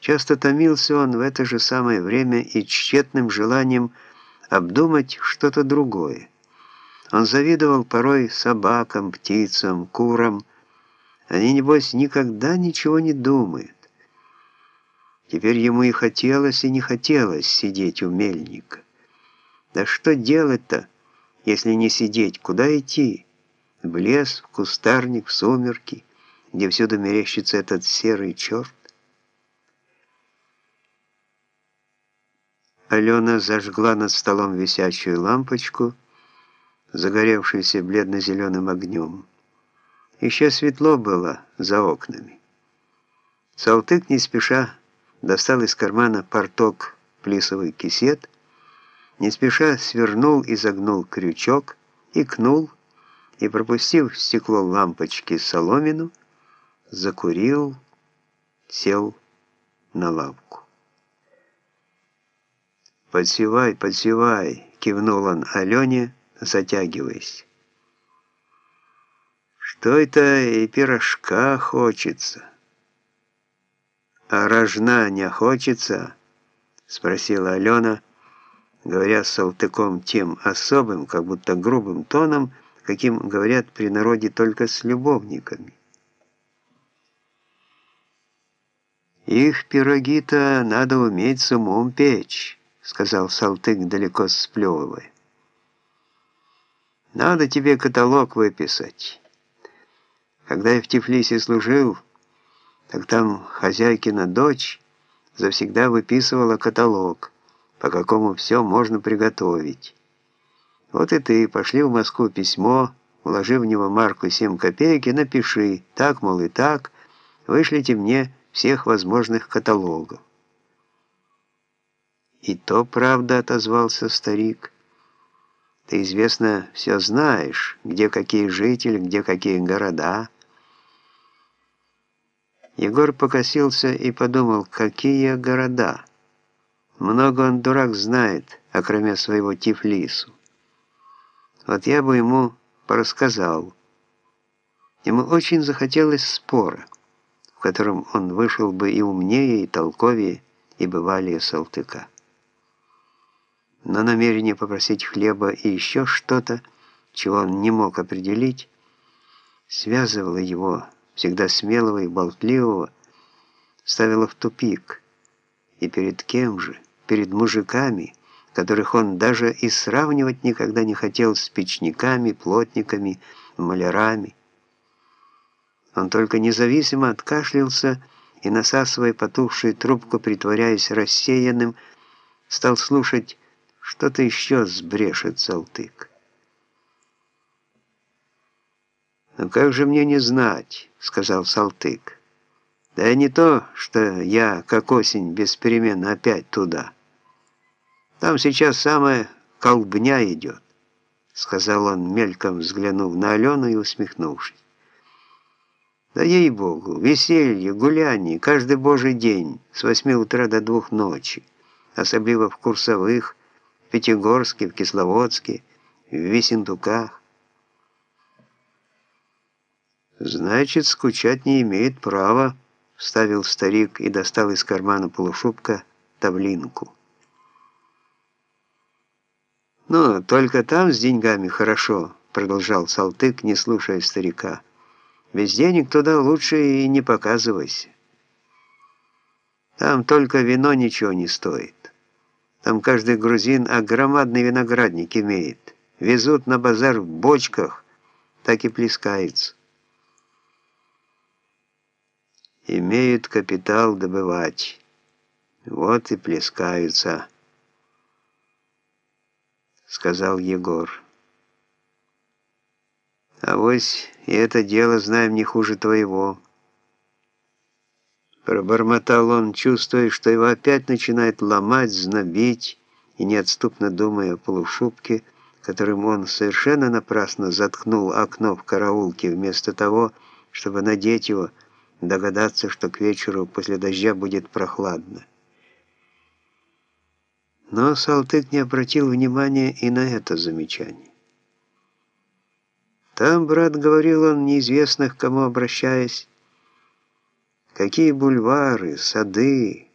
Часто томился он в это же самое время и тщетным желанием обдумать что-то другое. Он завидовал порой собакам, птицам, курам. Они, небось, никогда ничего не думают. Теперь ему и хотелось, и не хотелось сидеть у мельника. Да что делать-то, если не сидеть? Куда идти? В лес, в кустарник, в сумерки, где всюду мерещится этот серый черт? Алена зажгла над столом висячую лампочку, загоревшуюся бледно-зеленым огнем. Еще светло было за окнами. Салтык не спеша достал из кармана порток плисовый кисет, не спеша свернул и загнул крючок, икнул и, пропустив в стекло лампочки соломину, закурил, сел на лавку. «Подсевай, подсевай!» — кивнул он Алене, затягиваясь. «Что это и пирожка хочется?» «А рожна не хочется?» — спросила Алена, говоря с Салтыком тем особым, как будто грубым тоном, каким говорят при народе только с любовниками. «Их пироги-то надо уметь с умом печь», — сказал Салтык, далеко сплевывая. «Надо тебе каталог выписать. Когда я в Тифлисе служил, так там хозяйкина дочь завсегда выписывала каталог, по какому все можно приготовить. Вот и ты пошли в Москву письмо, вложи в него марку 7 копеек и напиши, так, мол, и так, вышлите мне всех возможных каталогов». «И то правда», — отозвался старик. «Ты, известно, все знаешь, где какие жители, где какие города». Егор покосился и подумал, какие города. Много он, дурак, знает, окромя своего Тифлису. Вот я бы ему порассказал. Ему очень захотелось спора, в котором он вышел бы и умнее, и толковее, и бывалее Салтыка. Но намерение попросить хлеба и еще что-то, чего он не мог определить, связывало его, всегда смелого и болтливого, ставило в тупик. И перед кем же? Перед мужиками, которых он даже и сравнивать никогда не хотел с печниками, плотниками, малярами. Он только независимо откашлялся и, насасывая потухшую трубку, притворяясь рассеянным, стал слушать, что-то еще сбрешет Салтык. «Ну как же мне не знать?» — сказал Салтык. «Да и не то, что я, как осень, без перемен опять туда. Там сейчас самая колбня идет», — сказал он, мельком взглянув на Алену и усмехнувшись. «Да ей-богу, веселье, гуляние, каждый божий день, с 8 утра до 2 ночи, особливо в Курсовых, в Пятигорске, в Кисловодске, в Весентуках». «Значит, скучать не имеет права», — вставил старик и достал из кармана полушубка тавлинку. «Ну, только там с деньгами хорошо», — продолжал Салтык, не слушая старика. «Без денег туда лучше и не показывайся. Там только вино ничего не стоит. Там каждый грузин громадный виноградник имеет. Везут на базар в бочках, так и плескаются. Имеют капитал добывать. Вот и плескаются», — сказал Егор. «Авось и это дело знаем не хуже твоего». Пробормотал он, чувствуя, что его опять начинает ломать, знобить, и неотступно думая о полушубке, которым он совершенно напрасно заткнул окно в караулке, вместо того, чтобы надеть его, догадаться, что к вечеру после дождя будет прохладно. Но Салтык не обратил внимания и на это замечание. «Там, брат, — говорил он, неизвестно к кому обращаясь, — какие бульвары, сады,